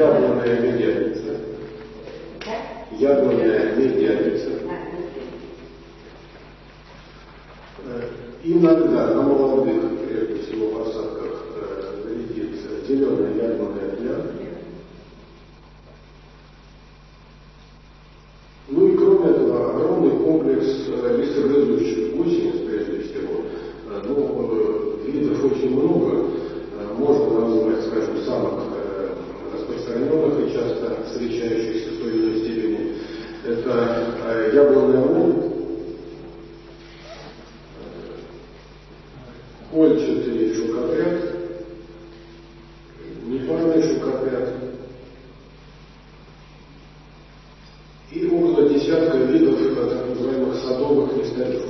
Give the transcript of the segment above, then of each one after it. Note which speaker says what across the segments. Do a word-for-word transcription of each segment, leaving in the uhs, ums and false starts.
Speaker 1: яблонная медианица. Яблонная медианица. Иногда на молодых, прежде всего, посадках вредит зеленая яблонная пня. Ну и кроме этого, огромный комплекс листогрызущих гусениц, прежде всего. Ну, видов очень много. Можно назвать, скажем, самых распространенных и часто встречающихся в той или иной степени. Это яблонная роль, кольчатый шелкопряд, непарный шелкопряд и около десятка видов так называемых садовых листолистов.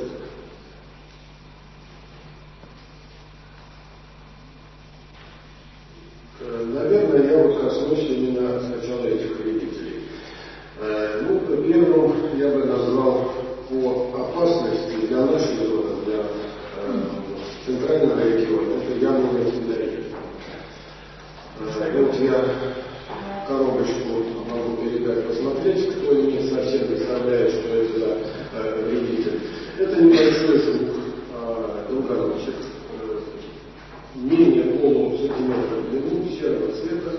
Speaker 1: Наверное, я вот коснусь именно сначала этих вредителей. Ну, первым я бы назвал по опасности для нашей зоны, для центрального региона, это яблоневый фундамент. Вот я коробочку могу передать, посмотреть, кто не совсем представляет, что это за вредитель. Это небольшой жук, долгоносик, менее полусантиметра в длину, серого цвета.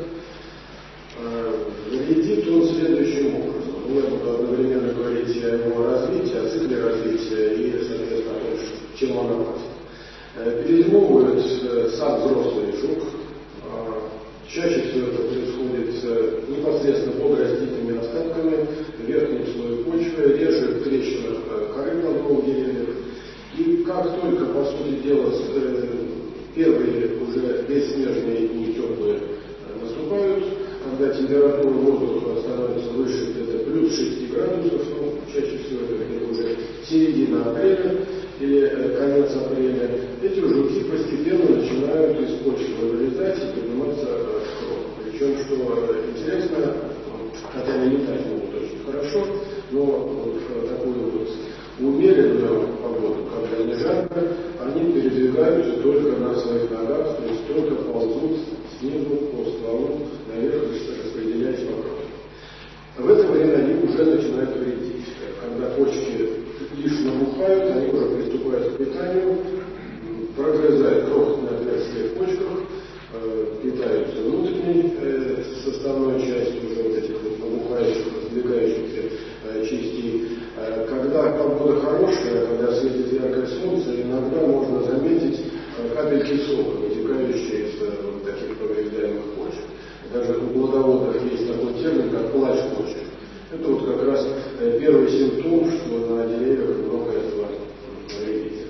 Speaker 1: Вредит он следующим образом. Я буду одновременно говорить о его развитии, о цикле развития и, соответственно, о том, чем он опасен. Перезимовывает сам взрослый жук. Чаще всего это происходит непосредственно под растительными остатками, в верхнем слое почвы, реже в трещинах коры плодовых деревьев. И как только, по сути дела, первые уже бесснежные дни теплые наступают, когда температура воздуха становится выше где-то плюс шесть градусов, ну, чаще всего это где-то уже середина апреля или конец апреля, эти жуки постепенно начинают из почвы вылетать и подниматься в кровь. Причем, что интересно, хотя они летать могут очень хорошо, но вот в такую вот умеренную погоду, когда не жарко, они передвигаются только на своих ногах, то есть только ползут снизу по стволу наверх, распределяясь вокруг. В это время они уже начинают вредить. Когда почки лишь набухают, они уже приступают к питанию, прогрызают крохотные отверстия в почках, э, питаются внутренней э, составной частью уже вот этих вот набухающих, раздвигающихся э, частей. Э, когда погода хорошая, когда светит яркое солнце, иногда можно заметить э, капельки сока, вытекающие из э, вот таких повреждаемых почек. Даже у плодоводов есть такой термин, как плач почек. Это вот как раз э, первый симптом, что на деревьях много этого вредителя.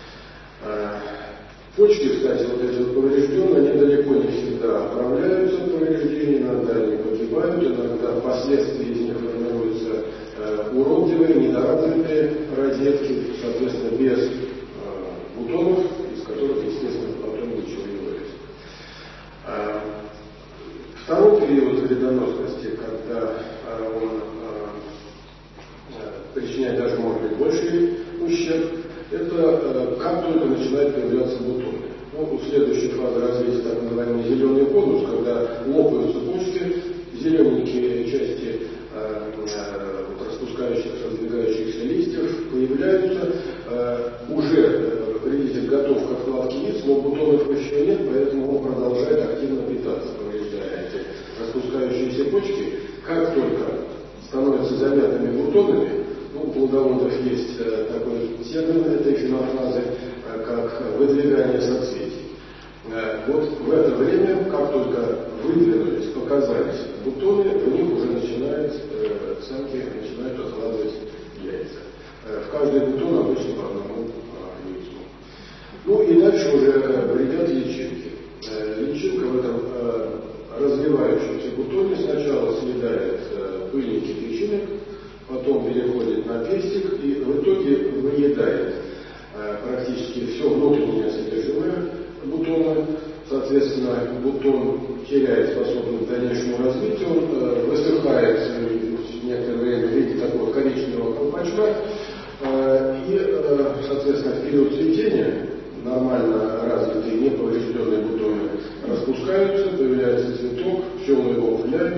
Speaker 1: Почки, кстати, вот эти вот поврежденные, они далеко не всегда оправляются от повреждений, иногда они погибают, иногда впоследствии из них формируются э, уродливые, недоразвитые розетки, соответственно, без э, бутонов, из которых, естественно, потом ничего не вырастет. Э, второй период вредоносности, когда э, он э, причиняет даже, может быть, больший ущерб, это э, как только начинают появляться бутоны. Ну, у следующей фазы развития так называемый зеленый конус, когда лопаются почки, зелененькие части э, э, вот, распускающихся, раздвигающихся листьев появляются. Э, уже э, вредитель готов к откладке яиц, но бутонов еще нет, поэтому он продолжает активно питаться, повреждая эти распускающиеся почки. Как только становятся заметными бутонами, ну, у плодоводов есть э, такой термин этой фенофазы, э, как выдвигание соцветий. Э, вот в это время, как только выдвинулись, показались бутоны, у них уже начинают, э, самки начинают откладывать яйца. Э, в каждый бутон обычно по одному э, яйцу. Ну и дальше уже э, вредят личинки. Э, личинка в этом э, развивающемся бутоне сначала съедает э, пыльники личинок, потом переходит на пестик и в итоге выедает э, практически все внутреннее содержимое бутона. Соответственно, бутон теряет способность к дальнейшему развитию, он э, высыхает в некоторое время в виде такого коричневого колпачка, э, и, э, соответственно, в период цветения нормально развитые, неповрежденные бутоны распускаются, появляется цветок, пчелы его опыляют,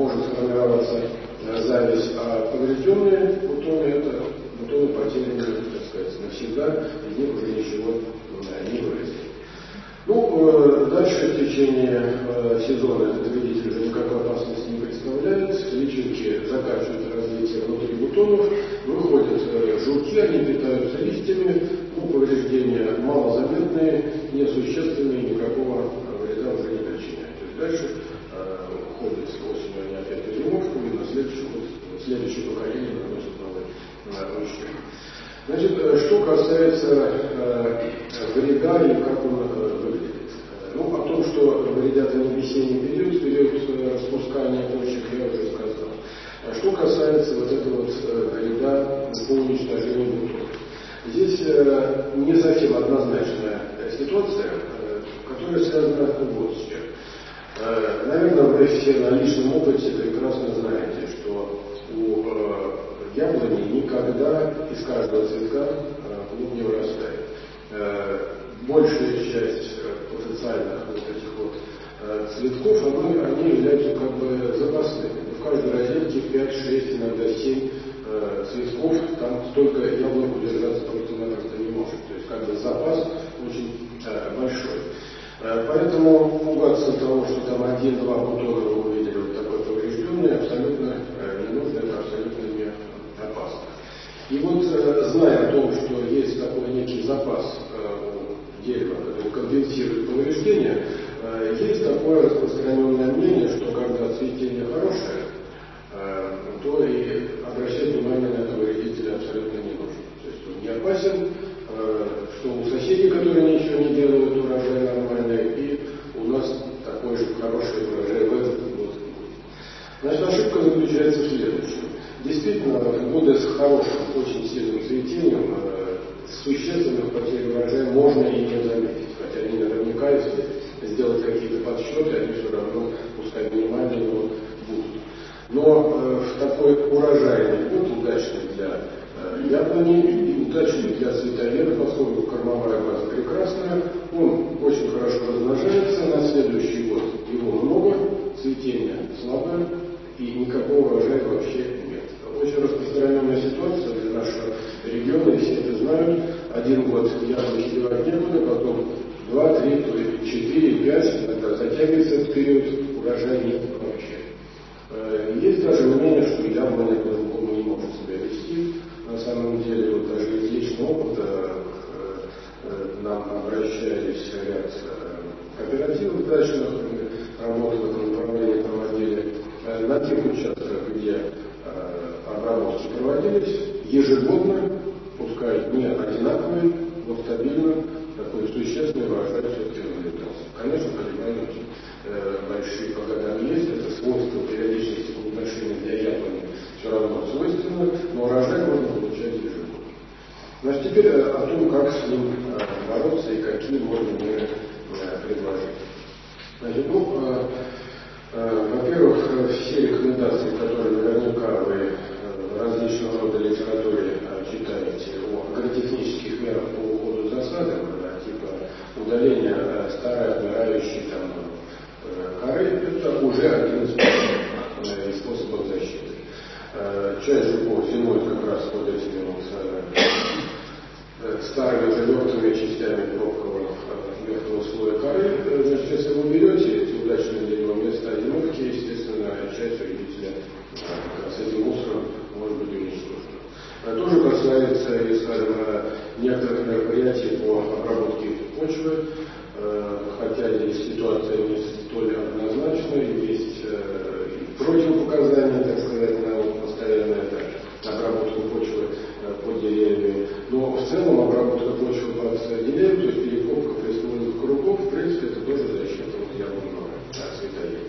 Speaker 1: может сформироваться зависть, а поврежденные бутоны – это бутоны потерянные, так сказать, навсегда, из них уже ничего не вырастет. Ну, дальше в течение сезона этот вредитель уже никакой опасности не представляет, личинки заканчивают развитие внутри бутонов, выходят жуки, они питаются листьями, ну, повреждения малозаметные, несущественные, никакого вреда уже не причиняют. То есть дальше ходят осенью они опять по зимовкам, и на следующее, вот, следующее поколение наносит новый ущерб. Значит, что касается э, вреда и как он э, выглядит. Ну, о том, что вредят они в весенний период, период э, распускания почек, я уже сказал. А что касается вот этого вот э, вреда по уничтожению бутонов. Здесь э, не совсем однозначная ситуация, э, которая связана вот с чем. Э, наверное, вы все на личном опыте прекрасно знаете, что у э, яблони никогда из каждого цветка клуб не вырастает. Большая часть потенциальных вот этих вот цветков, они, они являются как бы запасными. В каждой розетке пять-шесть, иногда семь цветков, там столько яблок удержаться просто-напросто не может. То есть как бы запас очень большой. Поэтому пугаться того, что там один-два бутона вы увидели вот такой поврежденный, абсолютно не нужно, это абсолютно не опасно. И вот, зная о том, что есть такой некий запас у дерева, который компенсирует повреждения, есть такое распространенное мнение, что когда цветение хорошее, то и обращать внимание на этого вредителя абсолютно не нужно. То есть он не опасен, что у соседей, которые ничего не делают, урожай нормальный, и у нас такой же хороший урожай в этот год. Значит, ошибка заключается в следующем. Действительно, в годы с хорошим, очень сильным цветением существенных потерь урожая можно и не заметить. Хотя они наверняка, если сделать какие-то подсчеты, они все равно, пускай минимальные, но будут. Но э, в такой урожайный год, удачный для э, яблони и удачный для цветоеда, поскольку кормовая база прекрасная, он очень хорошо размножается, на следующий год его много, цветение слабое и никакого урожая вообще нет. Очень распространенная ситуация для нашего региона, все это знают. Один год яблоки девать некуда, потом два, три, четыре, пять, иногда затягивается этот период, урожая нет вообще. Есть даже мнение, что яблоня по-другому не может себя вести. На самом деле, вот даже из личного опыта к нам обращались ряд кооперативов дачных, работы в этом направлении проводили. На тех участках, где обработки проводились, ежегодно, пускай не одинаковые, но стабильно, такой существенный урожай все-таки наблюдался. Конечно, колебания очень э, большие по годам есть, это свойство периодичности плодоношения для яблони все равно свойственно, но урожай можно получать ежегодно. Значит, теперь о том, как с ним э, бороться и какие можно меры э, предложить. Значит, ну, э, э, во-первых, все рекомендации, которые наверняка вы в различного рода литературе читаете о агротехнических мерах по уходу за садом, типа удаления старой отмирающей там коры, это уже один из способов защиты. Часть жуков зимой как раз под этими вот старыми завертыми частями пробкового верхнего слоя коры. Значит, если вы берете эти удачные для него места одиновки, естественно, часть вредителя с этим мусором может быть уничтожена. То же касается, и, скажем, некоторых мероприятий по обработке почвы, хотя здесь ситуация не столь однозначная, есть противопоказания, так сказать, на постоянную обработку почвы под деревьями. Но в целом обработка почвы под деревьями, то есть перекопка приствольных кругов, в принципе, это тоже защита от яблонного цветоеда.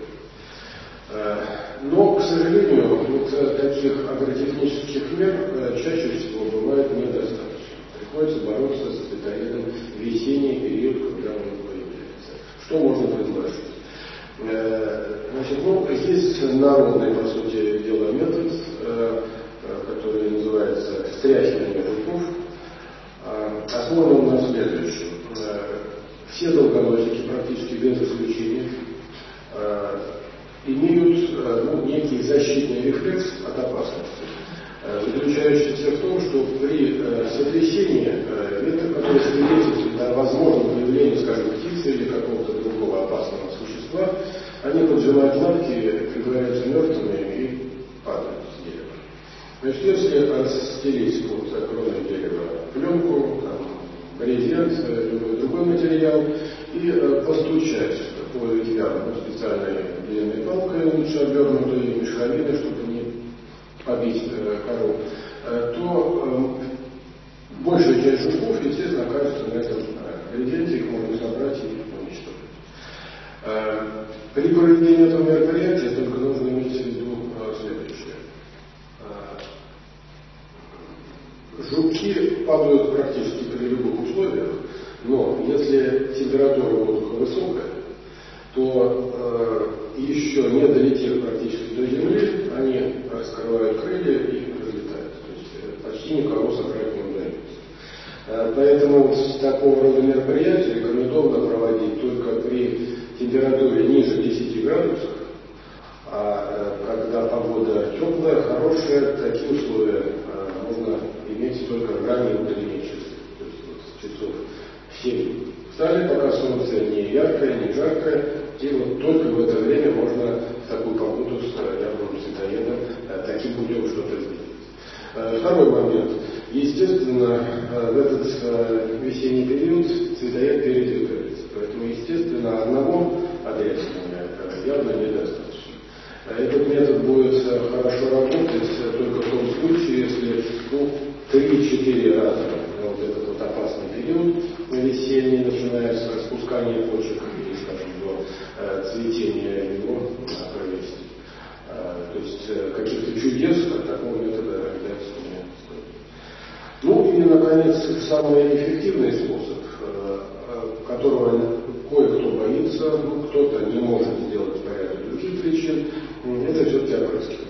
Speaker 1: Но, к сожалению, вот таких агротехнических мер чаще всего бывает недостаточно. Приходится бороться с цветоедом в весенний период, когда он появляется. Что можно предложить? Значит, ну, есть народный, по сути дела, метод, который называется стряхивание жуков. Основан он на следующем. Все долгоносики, практически без исключения, имеют ну, некий некий защитный рефлекс от опасности, заключающийся в том, что при сотрясении ветер, который свидетельствует о возможном появлении, скажем, птицы или какого-то другого опасного существа, они поджимают лапки, притворяются мертвыми и падают с дерева. Значит, если расстелить под кроной дерева пленку, там, брезент, любой другой материал, и постучать по ветвям специальной длинной палкой, лучше обернутой мешковиной, чтобы не побить кору, то большая часть жуков, естественно, окажется на этом брезенте, их можно собрать и уничтожить. При проведении этого мероприятия только нужно иметь в виду следующее. Жуки падают практически при любых условиях, но если температура воздуха высокая, то э, еще не долетев практически до земли, они раскрывают крылья и разлетают. То есть э, почти никого собрать не удается. Э, поэтому вот такого рода мероприятия рекомендовано проводить только при температуре ниже десяти градусов, а э, когда погода теплая, хорошая, такие условия э, можно иметь только в ранние утренние часы, то есть вот с часов семь. Встали, пока солнце не яркое, не жаркое, и вот только в это время можно в такую погоду с яблоком цветоеда таким путем что-то сделать. Второй момент. Естественно, в этот весенний период цветоед передвигается, поэтому, естественно, одного отрезания явно недостаточно. Этот метод будет хорошо работать только в том случае, если ну, три-четыре раза вот этот вот опасный период весенний, начиная с распускания почек и, скажем, до э, цветения его э, провести. Э, то есть э, каких-то чудес от такого метода ожидать не стоит. Ну и, наконец, самый эффективный способ, э, э, которого кое-кто боится, ну, кто-то не может сделать по ряду других причин, э, это все-таки опрыскивание.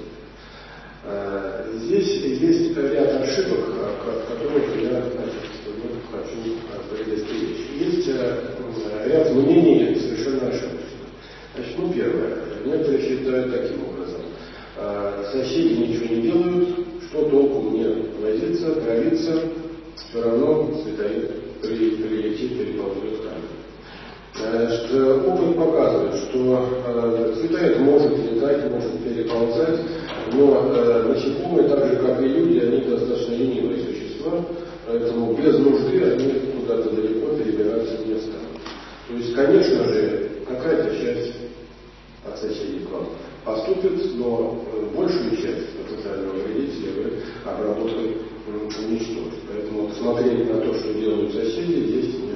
Speaker 1: Э, здесь есть ряд ошибок, от которых я, значит, хочу предостеречь. Есть э, ряд мнений совершенно ошибочных. Значит, ну, первое. Некоторые считают таким образом. Э, соседи ничего не делают, что толку мне возиться, травиться, все равно цветоед при, прилетит, переползет камень. Значит, опыт показывает, что э, цветоед может летать, может переползать, но э, насекомые, так же как и люди, они достаточно ленивые существа, поэтому без нужды они куда-то далеко перебираться не станут. То есть, конечно же, какая-то часть от соседей к вам поступит, но большую часть потенциального вредителя вы обработкой уничтожите. Поэтому смотреть на то, что делают соседи, здесь не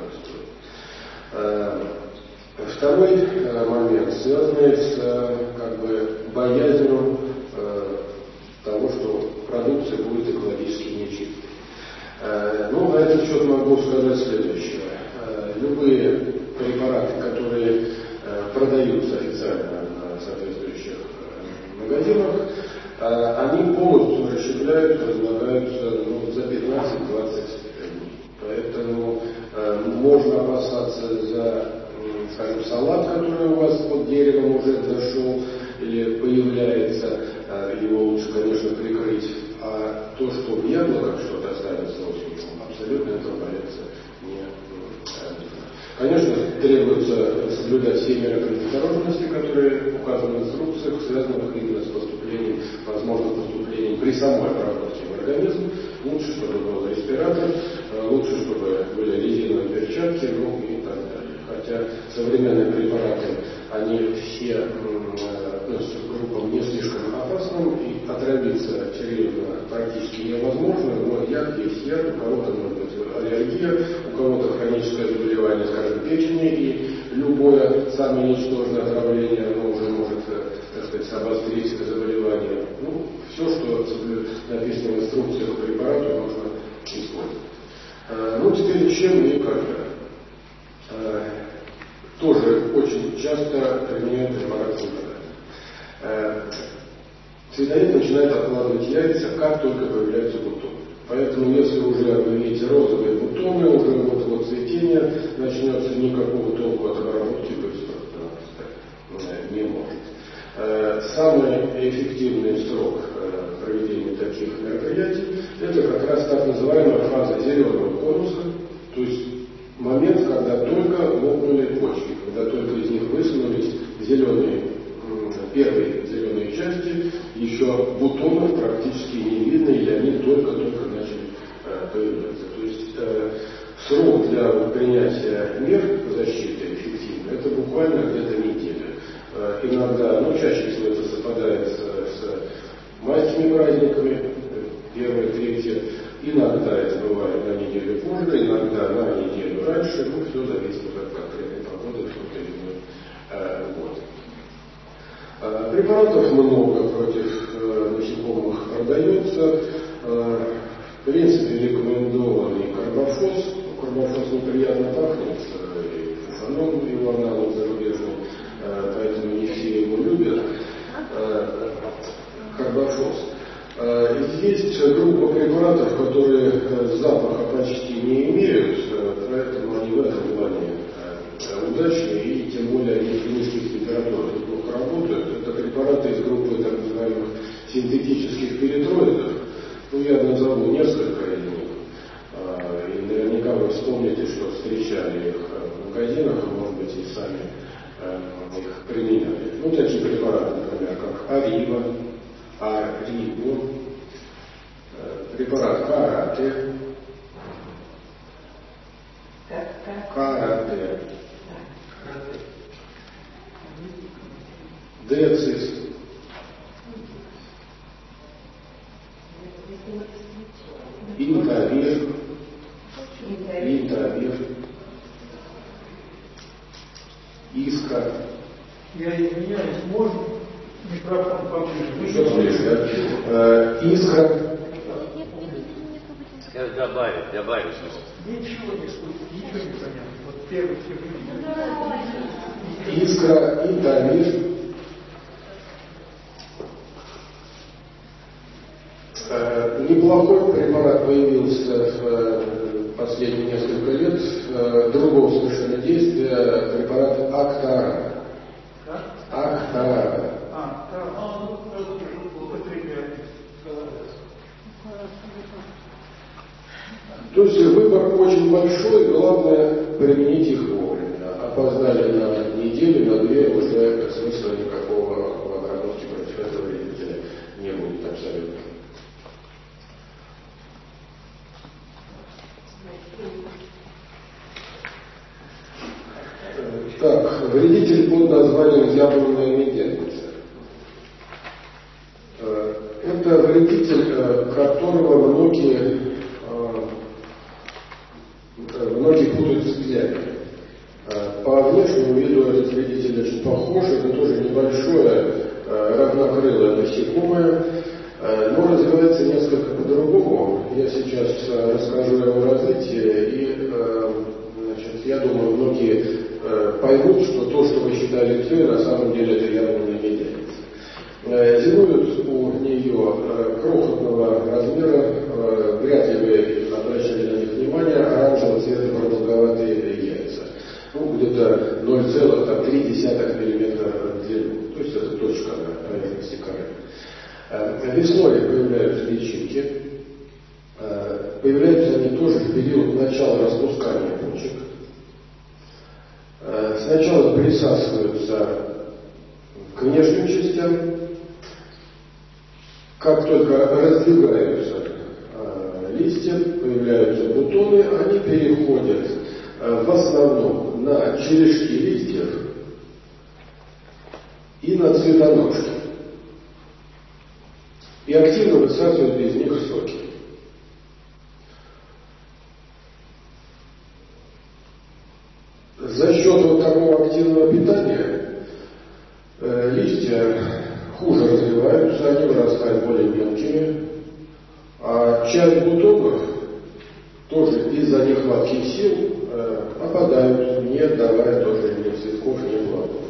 Speaker 1: стоит. Второй момент, связанный с как бы, боязнью того, что продукция будет экологически нечистой. Ну, на этот счет могу сказать следующее. Любые препараты, которые продаются официально на соответствующих магазинах, они полностью расщепляют, разлагаются ну, за пятнадцать-двадцать дней. Поэтому можно опасаться за, скажем, салат, который у вас под деревом уже зашел или появляется, его лучше, конечно, прикрыть. А то, что в яблоках что-то останется осенью, абсолютно этого бояться не обязательно. Конечно, требуется соблюдать все меры предосторожности, которые указаны в инструкциях, связанных именно с поступлением, возможным поступлением при самой обработке в организм. Лучше, чтобы был респиратор, лучше, чтобы были резиновые перчатки, ну и так далее. Хотя современные препараты, они все относятся к группам не слишком опасным, и отравиться серьезно практически невозможно, но яд есть яд, у кого-то может быть аллергия, у кого-то хроническое заболевание, скажем, печени, и любое самое ничтожное отравление, оно уже может, так сказать, обострить это заболевание. Ну, все, что написано в инструкциях к препарату, нужно использовать. Ну, теперь чем и когда? Тоже очень часто применяют препарат цветоеда. Цветоед начинает откладывать яйца, как только появляются бутоны. Поэтому, если уже вы видите розовые бутоны, уже вот-вот цветение начнется, никакого толку от обработки быть просто не может. самый эффективный срок проведения таких мероприятий – это как раз так называемая фаза зеленого конуса, то есть момент, когда только лопнули почки, когда только из них высунулись зеленые, первые зеленые части, еще бутонов практически не видно, или они только-только начали появляться. То есть э, срок для принятия мер защиты эффективно – это буквально где-то неделя. Э, иногда, ну чаще всего это совпадает с, с майскими праздниками, первое, третье. Иногда это бывает на неделю позже, иногда на неделю раньше, ну все зависит от конкретной погоды в тот или иной э, год. Э, препаратов много против э, насекомых продается. Э, в принципе рекомендованный карбофос. Карбофос неприятно пахнет, э, и фуфанон его аналог зарубежный, э, поэтому не все его любят. Э, карбофос. Есть группа препаратов, которые запаха почти не имеют, поэтому они в этом плане удачные, и тем более они при низких температурах неплохо работают. Это препараты из группы так называемых синтетических перитроидов. Ну, я назову несколько из них. И наверняка вы вспомните, что встречали их в магазинах, а может быть и сами их применяли. Ну, такие препараты, например, как Арива, Арибу, препарат Карате, Карате, Децис, Интавир, Интавир, Иска.
Speaker 2: Я извиняюсь, можно микрофон поближе?
Speaker 1: Еще поближе, да? Иска.
Speaker 3: Я добавить, добавить.
Speaker 2: Ничего не слышно, ничего не понятно. Вот первый все.
Speaker 1: Искра, Интамир. Э, неплохой препарат появился в последние несколько лет, э, другого совершенно действия, препарат Актара. Актара.
Speaker 2: А, да, употребляют.
Speaker 1: То есть выбор очень большой, главное применить их вовремя. Опоздали на неделю, на две, уже смысла никакого в обработке против этого вредителя не будет абсолютно. Так, вредитель под названием яблонная медяница. Это вредитель, которого многие Многие путают с тляками. По внешнему виду этот вредитель очень похож, это тоже небольшое равнокрылое насекомое, но развивается несколько по-другому. Я сейчас расскажу о его развитии, и значит, я думаю, многие поймут, что то, что вы считали тлей, на самом деле это яблонная медяница. Зимуют у нее крохотного размера, вряд ли вы обращали на них внимание, оранжевого цвета продолговатые яйца. Ну, где-то ноль целых три десятых миллиметра в длину. То есть это точка на поверхности коры. Весной появляются личинки. Появляются они тоже в период начала распускания почек. Сначала присасываются к внешним частям. Как только раздвигаются э, листья, появляются бутоны, они переходят э, в основном на черешки листьев и на цветоножки. И активно высасывают из них соки. За счет вот такого активного питания э, листья хуже развиваются, они вырастают более мелкими, а часть бутонов тоже из-за нехватки сил э, опадают, не давая тоже ни цветков, ни плодов.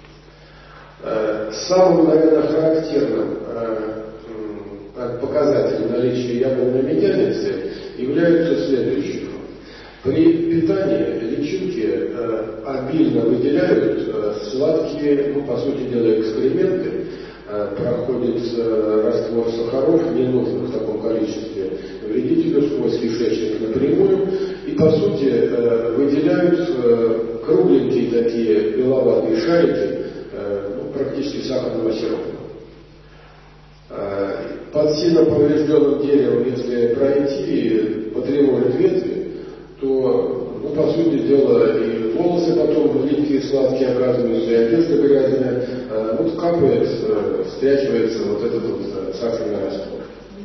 Speaker 1: Э, самым, наверное, характерным э, показателем наличия яблонной медяницы являются следующие. При питании личинки э, обильно выделяют э, сладкие, ну, по сути дела, экскременты, кровь не нужно в таком количестве вредителю сквозь кишечник напрямую, и по сути выделяют кругленькие такие беловатые шарики, ну, практически сахарного сиропа. Под сильно поврежденным деревом, если пройти, потревожить ветви, то, ну, по сути дела, и волосы потом липкие, сладкие оказываются, и одежда грязная, вот капает, стряхивается вот этот вот сахарный раствор.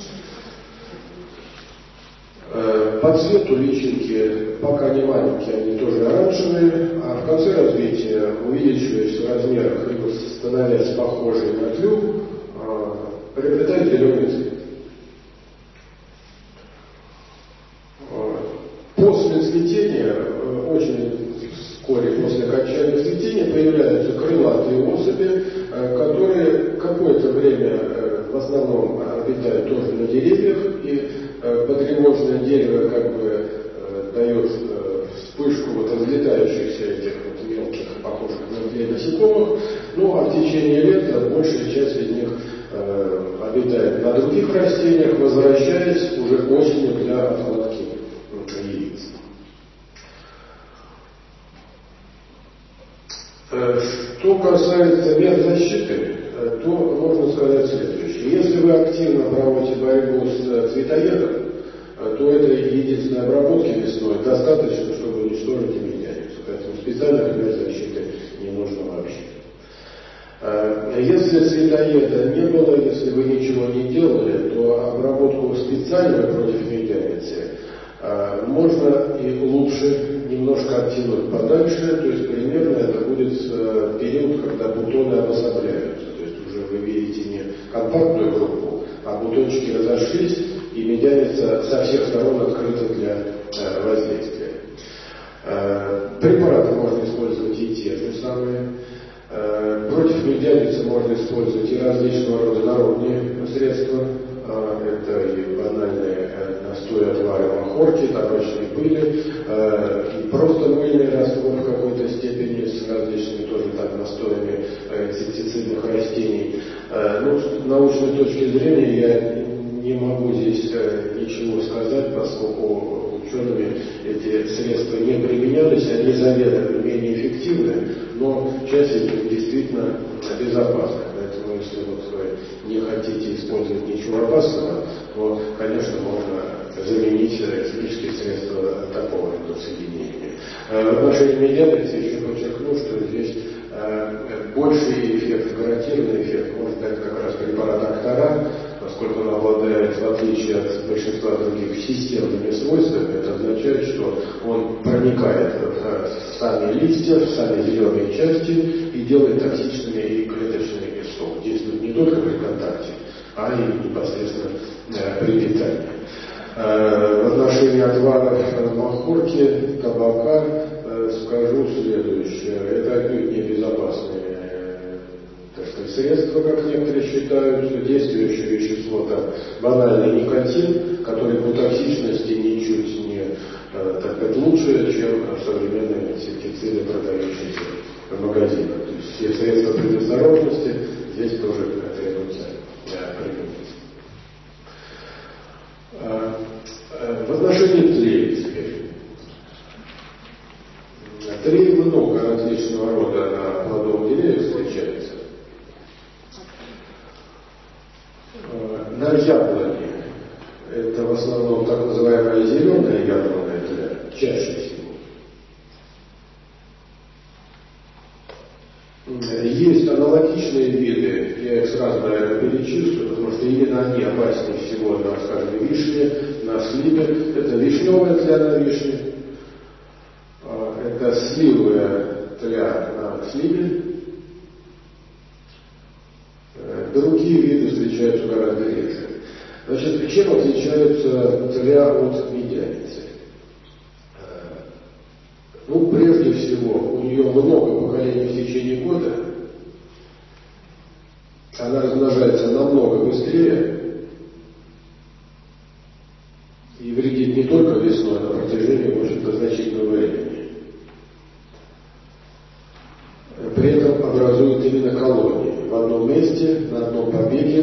Speaker 1: По цвету личинки пока не маленькие, они тоже оранжевые, а в конце развития, увеличиваясь в размерах, либо становясь похожей на клюв, приобретает зеленый цвет. После цветения, очень вскоре после окончания цветения, появляются крылатые особи, которые какое-то время в основном обитают тоже на деревьях, и потревоженное дерево как бы дает вспышку вот разлетающихся этих вот мелких, похожих на змей насекомых, ну а в течение лета большая часть из них обитает на других растениях, возвращаясь уже осенью для отладки яиц. Что касается мер защиты, то можно сказать следующее. Если вы активно проводите борьбу с цветоедом, то этой единственной обработки весной достаточно, чтобы уничтожить медяницу. Поэтому специальных мер защиты не нужно вообще. Если цветоеда не было, если вы ничего не делали, то обработку специальную против медяницы можно и лучше немножко оттянуть подальше, то есть примерно это будет период, когда бутоны обособляются, то есть уже вы видите не компактную группу, а бутончики разошлись, и медяница со всех сторон открыта для воздействия. Препараты можно использовать и те же самые. Против медяницы можно использовать и различного рода народные средства. Это и банальные настои отвара махорки, табачной пыли, и просто мыльный раствор в какой-то степени с различными тоже так настоями инсектицидных растений. Ну, с научной точки зрения я не могу здесь ничего сказать, поскольку учеными эти средства не применялись, они заведомо менее эффективны, но часть из них действительно безопасна. Поэтому если вот вы не хотите использовать ничего опасного, то, конечно, можно заменить химические средства такого рода соединения. В отношении медяницы еще подчеркну, что здесь больший эффект, гарантированный эффект может дать как раз препарат Актара, поскольку он обладает, в отличие от большинства других, системными свойствами. Это означает, что он проникает в сами листья, в сами зеленые части и делает токсичными и клеточными песком. Действует не только при контакте, а и непосредственно при питании. В отношении отваров махорки, табака скажу следующее. Это отнюдь не безопасные, так сказать, средства, как некоторые считают. Действующее вещество там банальный никотин, который по токсичности ничуть не, так сказать, лучше, чем современные инсектициды, продающиеся в магазинах. То есть все средства предосторожности здесь тоже требуется применить. В отношении тлей теперь. Тлей много различного рода на плодовых деревьях встречается. На яблоне это в основном так называемая зеленая яблонная тля, чаще всего. Есть аналогичные виды, я их сразу, наверное, перечислю, потому что именно они опаснее всего на, скажем, вишне, на сливе. Это вишневая тля на вишне, это сливовая тля на сливе. Другие виды встречаются гораздо реже. Значит, чем отличается тля от медяницы? Ну, прежде всего, у нее много поколений в течение года, она размножается намного быстрее и вредит не только весной, а на протяжении, в общем-то, значительного времени. При этом образует именно колонии в одном месте, на одном побеге,